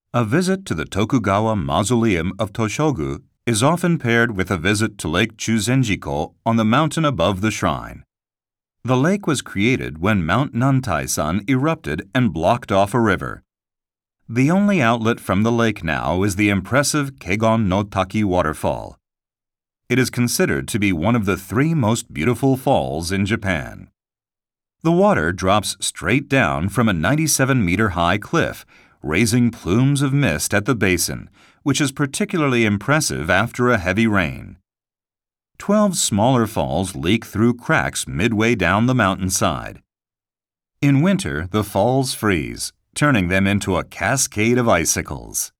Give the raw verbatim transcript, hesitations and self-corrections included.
A visit to the Tokugawa Mausoleum of Toshogu is often paired with a visit to Lake Chuzenjiko on the mountain above the shrine. The lake was created when Mount Nantai-san erupted and blocked off a river. The only outlet from the lake now is the impressive Kegon no Taki waterfall. It is considered to be one of the three most beautiful falls in Japan. The water drops straight down from a ninety-seven meter high cliff, raising plumes of mist at the basin, which is particularly impressive after a heavy rain. Twelve smaller falls leak through cracks midway down the mountainside. In winter, the falls freeze, turning them into a cascade of icicles.